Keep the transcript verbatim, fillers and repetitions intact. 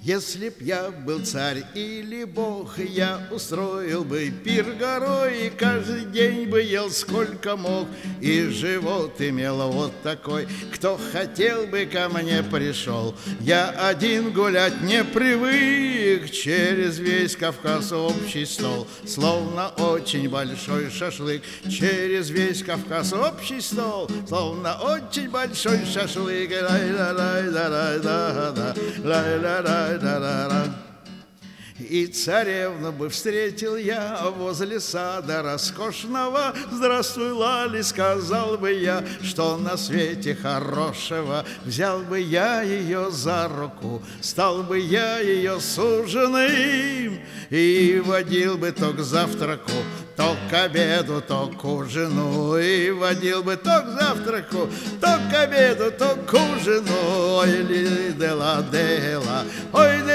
Если б я был царь или бог, я устроил бы пир горой, и каждый день бы ел сколько мог, и живот имел вот такой. Кто хотел бы ко мне пришел, я один гулять не привык, через весь Кавказ общий стол, словно очень большой шашлык. Через весь Кавказ общий стол, словно очень большой шашлык. И царевну бы встретил я возле сада роскошного. Здравствуй, Лали, сказал бы я, что на свете хорошего. Взял бы я ее за руку, стал бы я ее суженым, и водил бы то к завтраку, то к обеду, то к ужину. И водил бы то к завтраку, то к обеду, то к ужину. Ой, ли-дела-дела, ой,